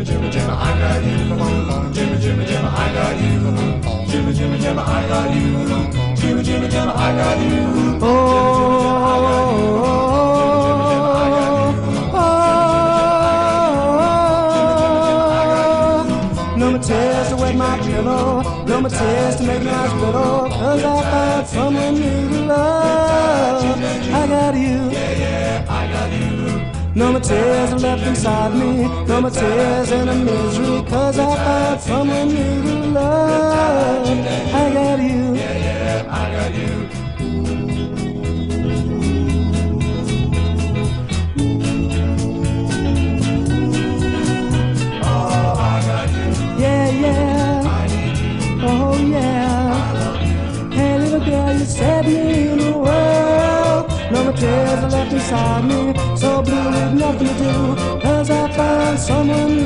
Jimmy, Jimmy, I got you. Jimmy, Jimmy, Jimmy, I got you. Jimmy, Jimmy, Jimmy, I got you. Jimmy, Jimmy, Jimmy, I got you. Oh, no more tears to wet my pillow, no more tears to make my eyes bitter, 'cause I found someone new to love. I got you. I got you. No more tears are left inside me, no more tears and a misery, 'cause I found someone new to love. I got you. I got you. Yeah, yeah. Oh, yeah. Hey, little girl, you set me in the world. No more tears are left inside me, so blue with nothing to do, 'cause I found someone